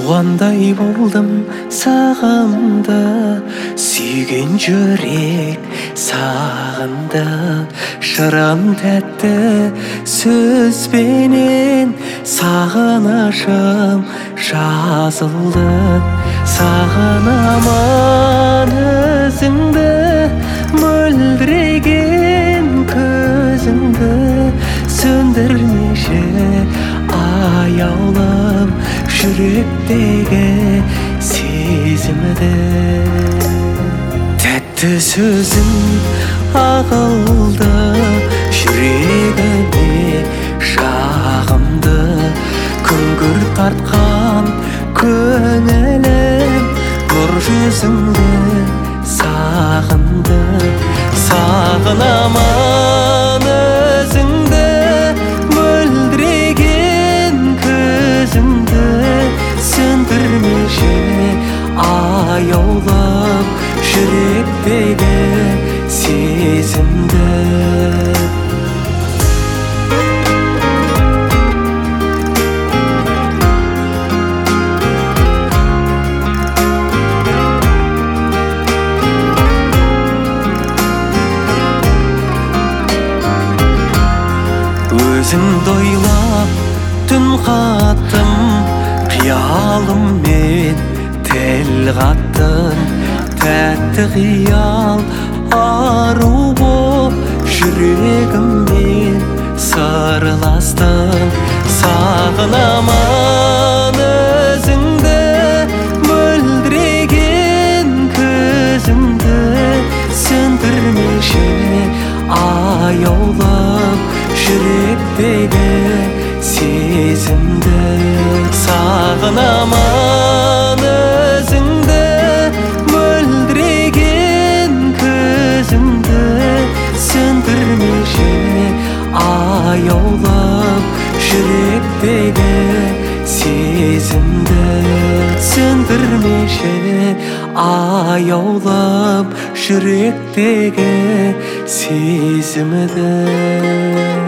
туғандай болдым сағымда, сүйген жүрек сағынды. Шырын тәтті сөзбенен сағынышым жазылды. Сағынамын өзіңді, мөлдіреген көзіңді, сөндірмеші аяулым жүректегі сезімді. Тәтті сөзің ағылды жүрегіме жағымды, күңгір тартқан көңілім нұр жүзіңді сағынды. Сағынамын өзіңді, мөлдіреген көзіңді, сөндірмеші аяулым жүректегі сезімді. Өзіңді ойлап түн қаттым, қиялыммен тіл қаттым. Тәтті қиял ару боп жүрегіммен сырластың. Сағынамын өзіңді, мөлдіреген көзіңді, сөндірмеші аяулым жүректегі сезімді. Сағынамын өзіңді, мөлдіреген көзіңді, сөндірмеші аяулым жүректегі сезімді. Сөндірмеші аяулым жүректегі сезімді.